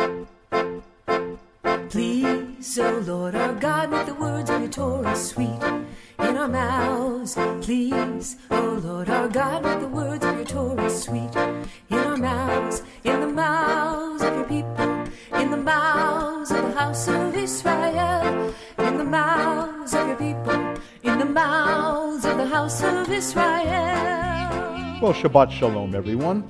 Please, O Lord our God, make the words of your Torah sweet in our mouths. Please, O Lord our God, make the words of your Torah sweet in our mouths, in the mouths of your people, in the mouths of the house of Israel, in the mouths of your people, in the mouths of the house of Israel. Well, Shabbat Shalom, everyone.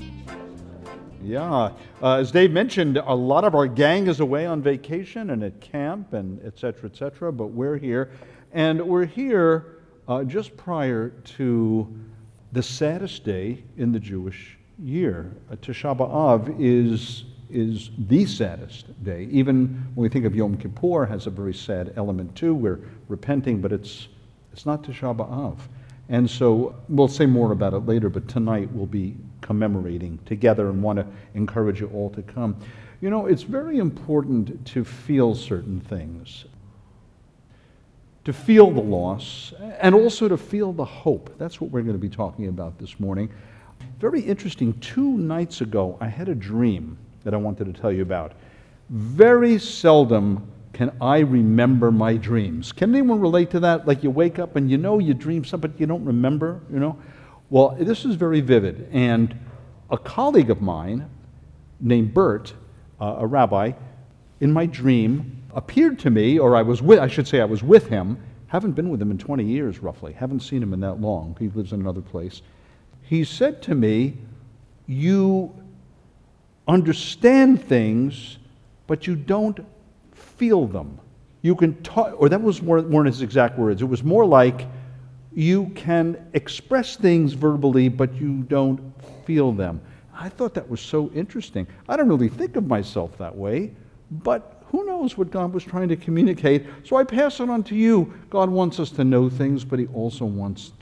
Yeah, as Dave mentioned, a lot of our gang is away on vacation and at camp and et cetera, but we're here. And we're here just prior to the saddest day in the Jewish year. Tisha B'Av is the saddest day. Even when we think of Yom Kippur, has a very sad element too. We're repenting, but it's not Tisha B'Av. And so we'll say more about it later, but tonight we'll be commemorating together and want to encourage you all to come. You know, it's very important to feel certain things, to feel the loss, and also to feel the hope. That's what we're going to be talking about this morning. Very interesting, 2 nights ago, I had a dream that I wanted to tell you about. Very seldom can I remember my dreams. Can anyone relate to that? Like you wake up and you know you dream something, but you don't remember, you know? Well, this is very vivid. And a colleague of mine named Bert, a rabbi, in my dream appeared to me, or I was with him. Haven't been with him in 20 years, roughly. Haven't seen him in that long. He lives in another place. He said to me, you understand things, but you don't feel them. You can talk, or that weren't his exact words. It was more like you can express things verbally, but you don't feel them. I thought that was so interesting. I don't really think of myself that way, but who knows what God was trying to communicate. So I pass it on to you. God wants us to know things, but He also wants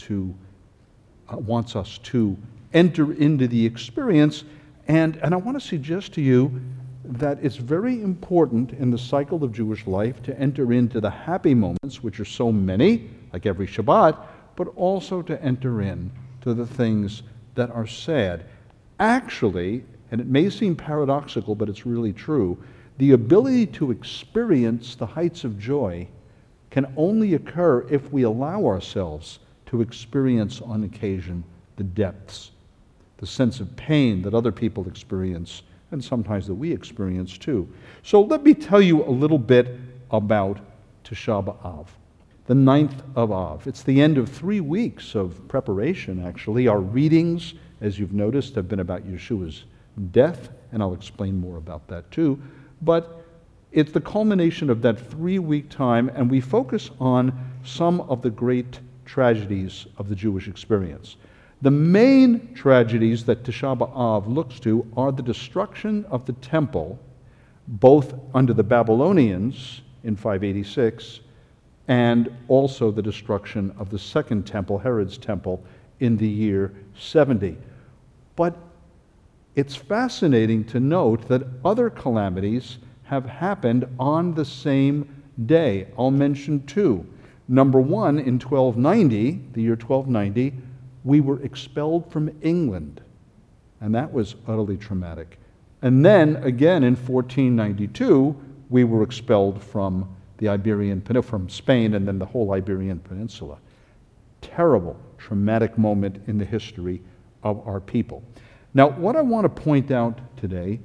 us to enter into the experience. And I want to suggest to you that it's very important in the cycle of Jewish life to enter into the happy moments, which are so many, like every Shabbat, but also to enter into the things that are sad. Actually, and it may seem paradoxical, but it's really true, the ability to experience the heights of joy can only occur if we allow ourselves to experience on occasion the depths, the sense of pain that other people experience, and sometimes that we experience too. So let me tell you a little bit about Tisha B'Av, the 9th of Av. It's the end of 3 weeks of preparation, actually. Our readings, as you've noticed, have been about Yeshua's death, and I'll explain more about that too. But it's the culmination of that 3-week time, and we focus on some of the great tragedies of the Jewish experience. The main tragedies that Tisha B'Av looks to are the destruction of the temple, both under the Babylonians in 586, and also the destruction of the second temple, Herod's temple, in the year 70. But it's fascinating to note that other calamities have happened on the same day. I'll mention 2. Number 1, in 1290, the year 1290, we were expelled from England, and that was utterly traumatic. And then again in 1492, we were expelled from the Iberian Peninsula, from Spain, and then the whole Iberian Peninsula. Terrible, traumatic moment in the history of our people. Now, what I want to point out today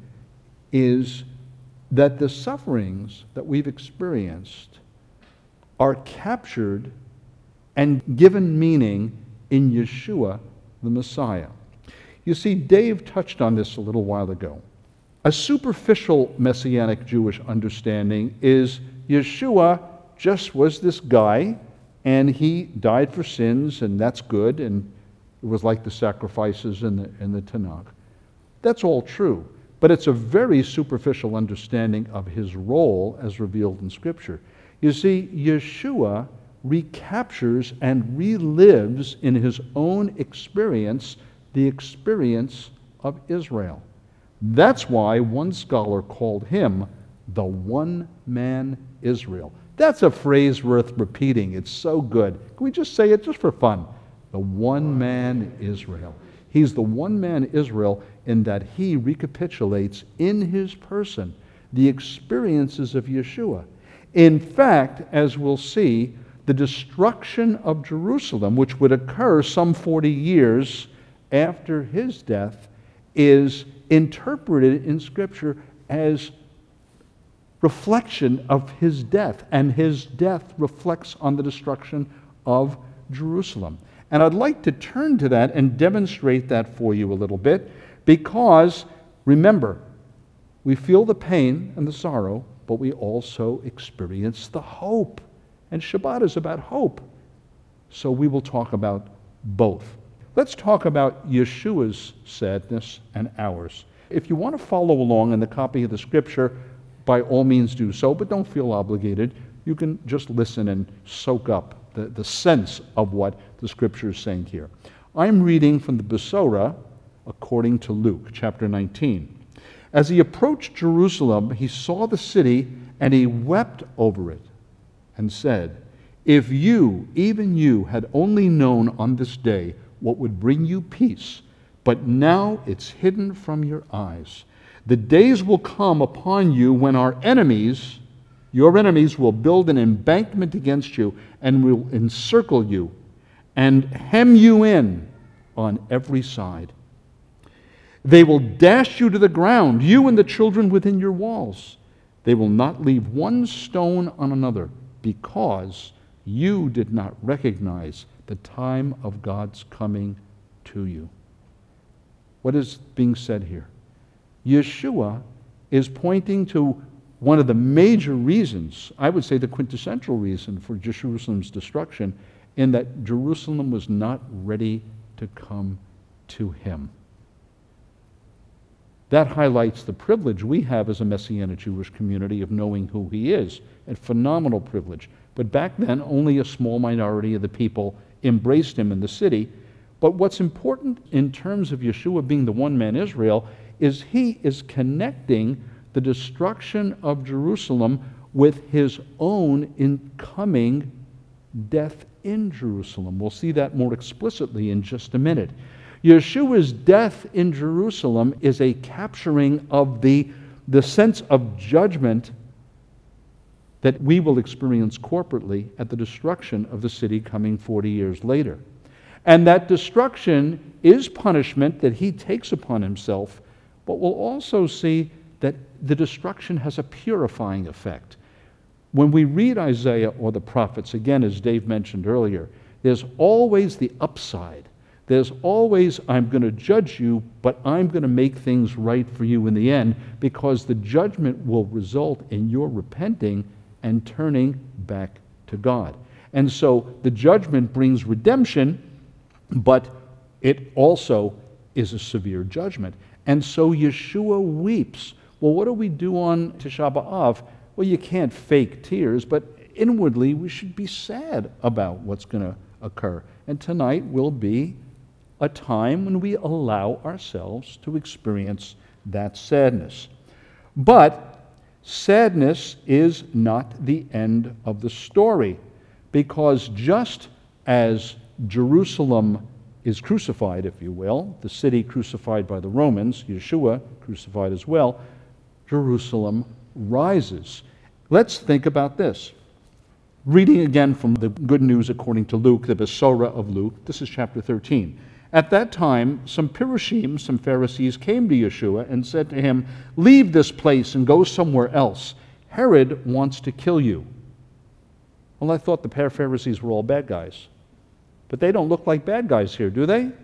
is that the sufferings that we've experienced are captured and given meaning in Yeshua, the Messiah. You see, Dave touched on this a little while ago. A superficial Messianic Jewish understanding is Yeshua just was this guy, and he died for sins, and that's good, and it was like the sacrifices in the Tanakh. That's all true, but it's a very superficial understanding of his role as revealed in Scripture. You see, Yeshua recaptures and relives in his own experience the experience of Israel. That's why one scholar called him the one-man Israel. That's a phrase worth repeating. It's so good. Can we just say it just for fun? The one-man Israel. He's the one-man Israel in that he recapitulates in his person the experiences of Yeshua. In fact, as we'll see, the destruction of Jerusalem, which would occur some 40 years after his death, is interpreted in Scripture as reflection of his death, and his death reflects on the destruction of Jerusalem. And I'd like to turn to that and demonstrate that for you a little bit, because, remember, we feel the pain and the sorrow, but we also experience the hope. And Shabbat is about hope. So we will talk about both. Let's talk about Yeshua's sadness and ours. If you want to follow along in the copy of the Scripture, by all means do so, but don't feel obligated. You can just listen and soak up the sense of what the Scripture is saying here. I'm reading from the Besorah according to Luke, chapter 19. As he approached Jerusalem, he saw the city, and he wept over it, and said, "If you, even you, had only known on this day what would bring you peace, but now it's hidden from your eyes. The days will come upon you when our enemies, your enemies, will build an embankment against you and will encircle you and hem you in on every side. They will dash you to the ground, you and the children within your walls. They will not leave one stone on another, because you did not recognize the time of God's coming to you." What is being said here? Yeshua is pointing to one of the major reasons, I would say the quintessential reason for Jerusalem's destruction, in that Jerusalem was not ready to come to him. That highlights the privilege we have as a Messianic Jewish community of knowing who he is, a phenomenal privilege. But back then, only a small minority of the people embraced him in the city. But what's important in terms of Yeshua being the one-man Israel is he is connecting the destruction of Jerusalem with his own incoming death in Jerusalem. We'll see that more explicitly in just a minute. Yeshua's death in Jerusalem is a capturing of the sense of judgment that we will experience corporately at the destruction of the city coming 40 years later. And that destruction is punishment that he takes upon himself, but we'll also see that the destruction has a purifying effect. When we read Isaiah or the prophets, again, as Dave mentioned earlier, there's always the upside. There's always, I'm going to judge you, but I'm going to make things right for you in the end, because the judgment will result in your repenting and turning back to God. And so the judgment brings redemption, but it also is a severe judgment. And so Yeshua weeps. Well, what do we do on Tisha B'Av? Well, you can't fake tears, but inwardly we should be sad about what's going to occur. And tonight will be a time when we allow ourselves to experience that sadness. But sadness is not the end of the story, because just as Jerusalem is crucified, if you will, the city crucified by the Romans, Yeshua crucified as well, Jerusalem rises. Let's think about this. Reading again from the Good News according to Luke, the Besorah of Luke, this is chapter 13. At that time, some Pirushim, some Pharisees, came to Yeshua and said to him, "Leave this place and go somewhere else. Herod wants to kill you." Well, I thought the Pharisees were all bad guys. But they don't look like bad guys here, do they?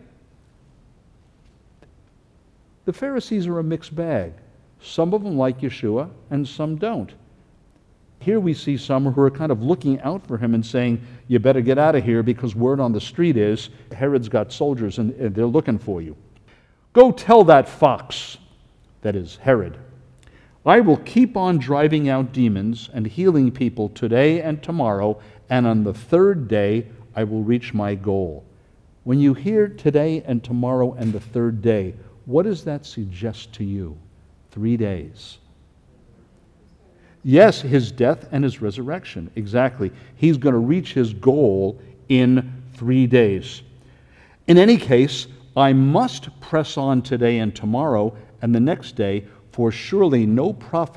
The Pharisees are a mixed bag. Some of them like Yeshua, and some don't. Here we see some who are kind of looking out for him and saying, "You better get out of here, because word on the street is Herod's got soldiers and they're looking for you. Go tell that fox," that is Herod, "I will keep on driving out demons and healing people today and tomorrow, and on the third day I will reach my goal." When you hear today and tomorrow and the third day, what does that suggest to you? 3 days. Yes, his death and his resurrection. Exactly. He's going to reach his goal in 3 days. In any case, I must press on today and tomorrow and the next day, for surely no prophet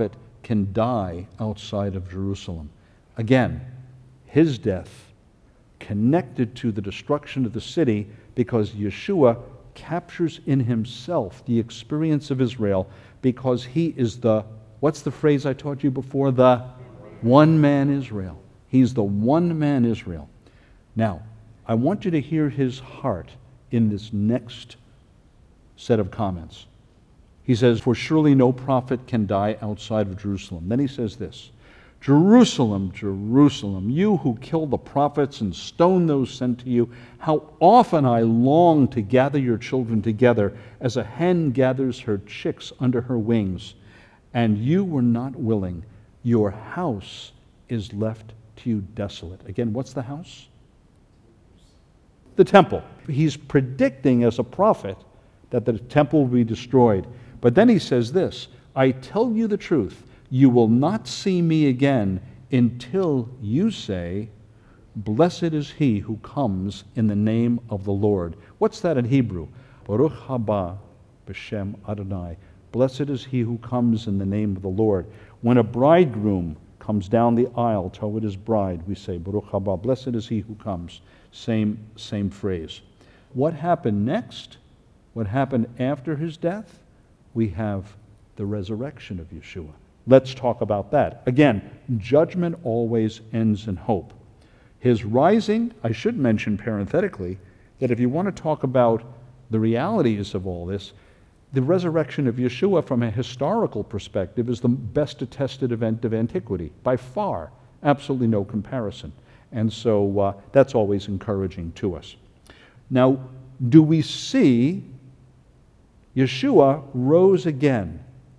can die outside of Jerusalem. Again, his death connected to the destruction of the city because Yeshua captures in himself the experience of Israel because he is the, what's the phrase I taught you before? The one-man Israel. He's the one-man Israel. Now, I want you to hear his heart in this next set of comments. He says, "For surely no prophet can die outside of Jerusalem." Then he says this, "Jerusalem, Jerusalem, you who kill the prophets and stone those sent to you, how often I long to gather your children together as a hen gathers her chicks under her wings. And you were not willing. Your house is left to you desolate." Again, what's the house? The temple. He's predicting as a prophet that the temple will be destroyed. But then he says this, "I tell you the truth, you will not see me again until you say, 'Blessed is he who comes in the name of the Lord.'" What's that in Hebrew? Baruch haba b'shem Adonai. Blessed is he who comes in the name of the Lord. When a bridegroom comes down the aisle toward his bride, we say, Baruch haba, blessed is he who comes. Same phrase. What happened next? What happened after his death? We have the resurrection of Yeshua. Let's talk about that. Again, judgment always ends in hope. His rising, I should mention parenthetically, that if you want to talk about the realities of all this, the resurrection of Yeshua from a historical perspective is the best attested event of antiquity, by far, absolutely no comparison. And so that's always encouraging to us. Now, do we see Yeshua rose again?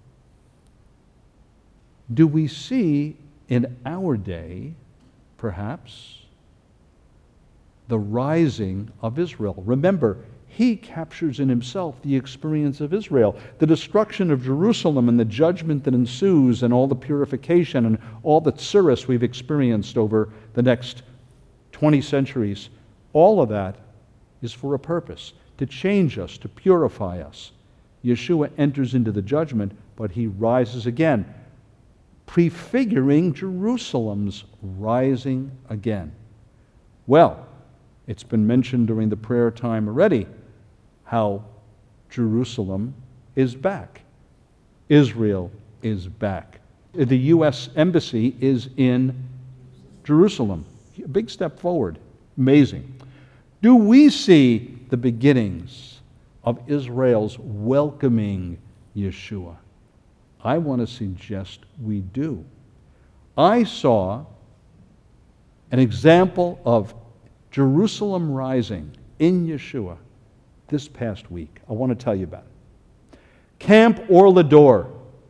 Do we see in our day, perhaps, the rising of Israel? Remember, he captures in himself the experience of Israel, the destruction of Jerusalem and the judgment that ensues and all the purification and all the tsuris we've experienced over the next 20 centuries. All of that is for a purpose, to change us, to purify us. Yeshua enters into the judgment, but he rises again, prefiguring Jerusalem's rising again. Well, it's been mentioned during the prayer time already how Jerusalem is back. Israel is back. The U.S. Embassy is in Jerusalem. A big step forward. Amazing. Do we see the beginnings of Israel's welcoming Yeshua? I want to suggest we do. I saw an example of Jerusalem rising in Yeshua this past week. I want to tell you about it. Camp Or Lador.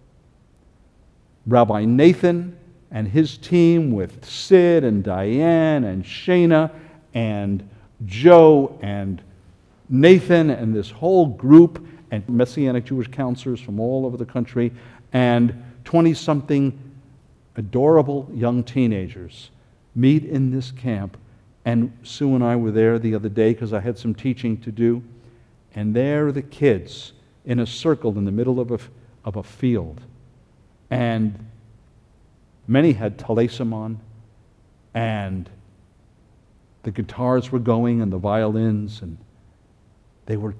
Rabbi Nathan and his team with Sid and Diane and Shana and Joe and Nathan and this whole group and Messianic Jewish counselors from all over the country and 20-something adorable young teenagers meet in this camp. And Sue and I were there the other day because I had some teaching to do. And there are the kids in a circle in the middle of a field. And many had talesim on, and the guitars were going and the violins, and they were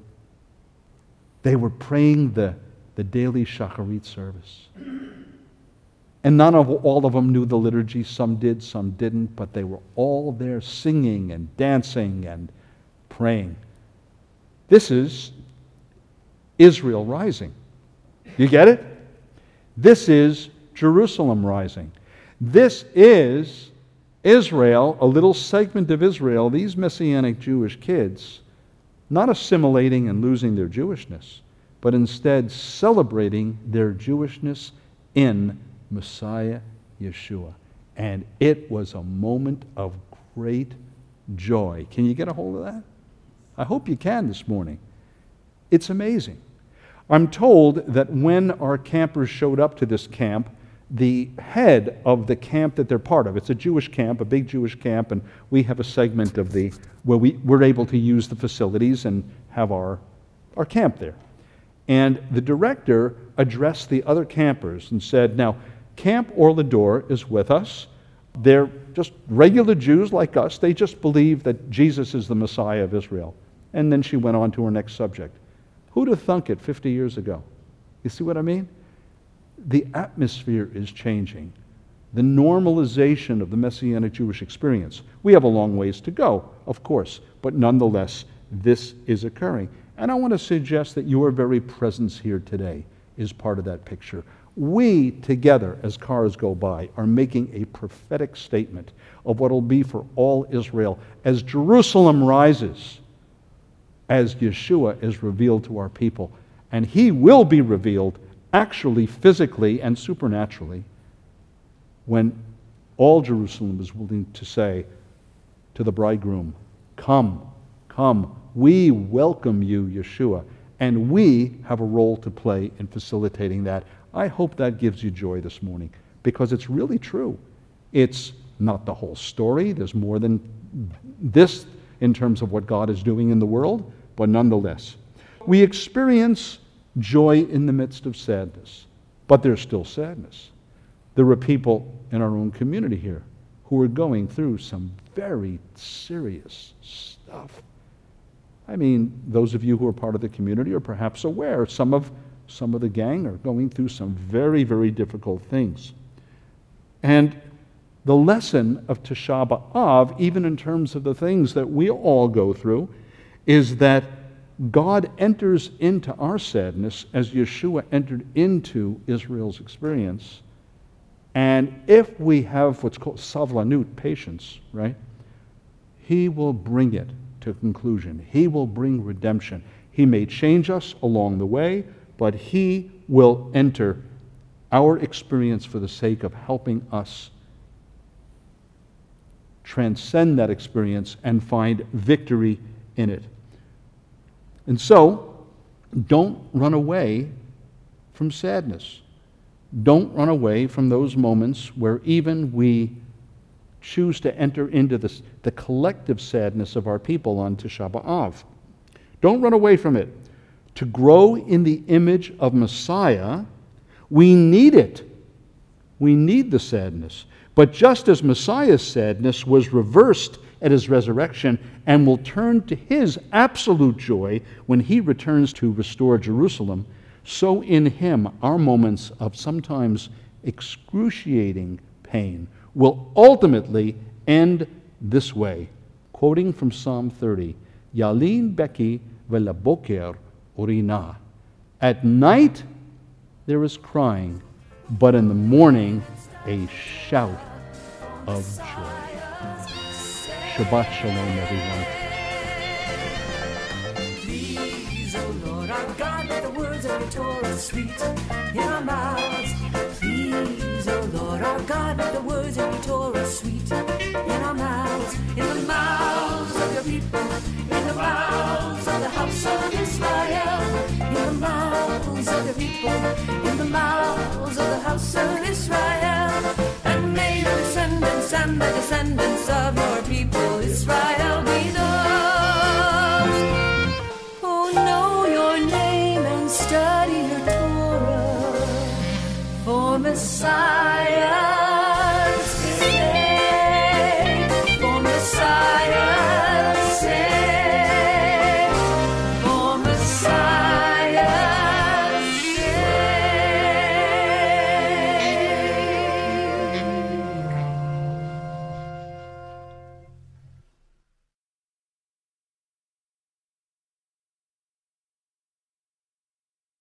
praying the daily Shacharit service. And all of them knew the liturgy. Some did, some didn't, but they were all there singing and dancing and praying. This is Israel rising. You get it? This is Jerusalem rising. This is Israel, a little segment of Israel, these Messianic Jewish kids, not assimilating and losing their Jewishness, but instead celebrating their Jewishness in Messiah Yeshua. And it was a moment of great joy. Can you get a hold of that? I hope you can this morning. It's amazing. I'm told that when our campers showed up to this camp, the head of the camp that they're part of, it's a Jewish camp, a big Jewish camp, and we have a segment of where we're able to use the facilities and have our camp there. And the director addressed the other campers and said, now, Camp Or Lador is with us. They're just regular Jews like us. They just believe that Jesus is the Messiah of Israel. And then she went on to her next subject. Who'd have thunk it 50 years ago? You see what I mean? The atmosphere is changing. The normalization of the Messianic Jewish experience. We have a long ways to go, of course, but nonetheless, this is occurring. And I want to suggest that your very presence here today is part of that picture. We together, as cars go by, are making a prophetic statement of what will be for all Israel as Jerusalem rises, as Yeshua is revealed to our people. And he will be revealed actually, physically, and supernaturally when all Jerusalem is willing to say to the bridegroom, "Come, come, we welcome you, Yeshua," and we have a role to play in facilitating that. I hope that gives you joy this morning, because it's really true. It's not the whole story. There's more than this in terms of what God is doing in the world, but nonetheless, we experience joy in the midst of sadness, but there's still sadness. There are people in our own community here who are going through some very serious stuff. I mean, those of you who are part of the community are perhaps aware some of the gang are going through some very, very difficult things. And the lesson of Tisha B'Av, even in terms of the things that we all go through, is that God enters into our sadness as Yeshua entered into Israel's experience. And if we have what's called savlanut, patience, right, he will bring it to conclusion. He will bring redemption. He may change us along the way, but he will enter our experience for the sake of helping us transcend that experience and find victory in it. And so, don't run away from sadness. Don't run away from those moments where even we choose to enter into the collective sadness of our people on Tisha B'Av. Don't run away from it. To grow in the image of Messiah, we need it. We need the sadness. But just as Messiah's sadness was reversed at his resurrection and will turn to his absolute joy when he returns to restore Jerusalem, so in him our moments of sometimes excruciating pain will ultimately end this way. Quoting from Psalm 30, Yalin beki velaboker urina. At night there is crying, but in the morning a shout of joy. Shabbat shalom, everyone. Please, O Lord our God, let the words of your Torah sweet in our mouths. Please, O Lord our God, let the words of your Torah sweet in our mouths, in the mouths of your people, in the mouths of the house of Israel, in the mouths of your people, in the mouths of the house of Israel. And may your descendants and the descendants of your people Israel be those who know your name and study your Torah. For Messiah